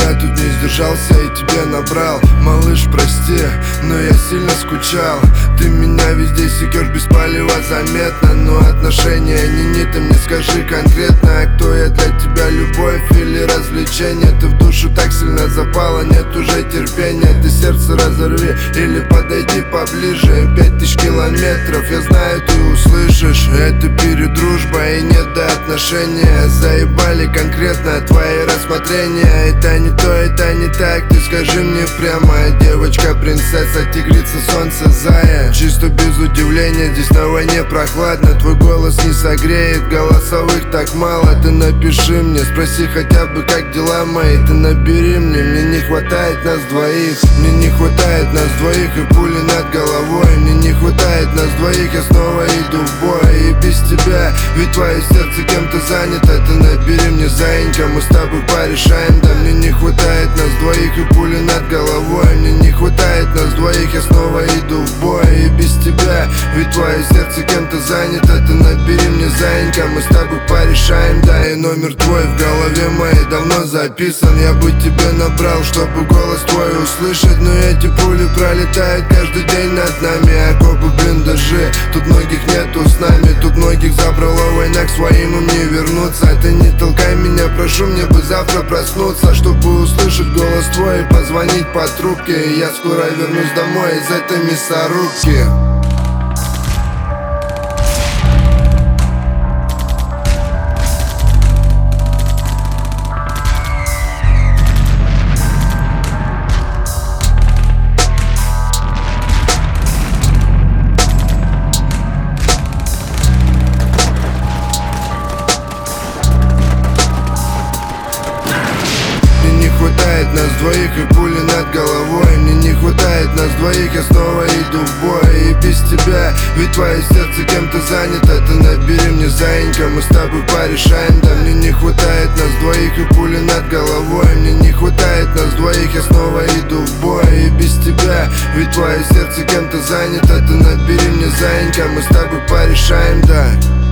я тут не сдержался и тебе набрал. Малыш, прости, но я сильно скучал. Ты меня везде секешь без палева заметно, но отношения не ты мне скажи конкретно, кто я для тебя, любовь или развлечение? Ты в душу так сильно запала, нет уже терпения. Ты сердце разорви или подойди поближе. 5000 километров, я знаю, ты услышишь. Это перед дружбой и нет до отношения. Заебали конкретно твои рассмотрения. Это не то, это не так, ты скажи мне прямо. Девочка, принцесса, тигрица, солнце, зая. Чисто без удивления, здесь на войне прохладно. Твой голос не согреет, голосовых так мало. Ты напиши мне, спроси хотя бы, как дела мои. Ты набери мне не хватает нас двоих. Мне не хватает нас двоих и пули над головой. Мне не хватает нас двоих, я снова иду в бой. И без тебя, ведь твое сердце кем-то занято. Ты набери мне, заинька, мы с тобой порешаем. Да мне не хватает нас двоих и пули над головой. Мне не хватает нас двоих, я снова иду в бой. И без тебя, ведь твое сердце кем-то занято. Ты набери мне, заинька, мы с тобой порешаем. Да, и номер твой в голове моей давно записан. Я бы тебе набрал, чтобы голос твой услышать. Но эти пули пролетают каждый день над нами. Окопы, блиндажи, тут многих нету с нами. Тут многих забрала война, к своим им не вернуться. Ты не толкай меня, прошу, мне бы завтра проснуться, чтобы услышать голос твой и позвонить по трубке. Я скоро вернусь домой из этой мясорубки. Нас двоих и пули над головой. Мне не хватает нас двоих, я снова иду в бой. И без тебя, ведь твое сердце кем-то занято. Ты набери мне, заинька, мы с тобой порешаем. Да мне не хватает нас двоих и пули над головой. Мне не хватает нас двоих, я снова иду в бой. И без тебя, ведь твое сердце кем-то занято. Ты набери мне, заинька, мы с тобой порешаем, да.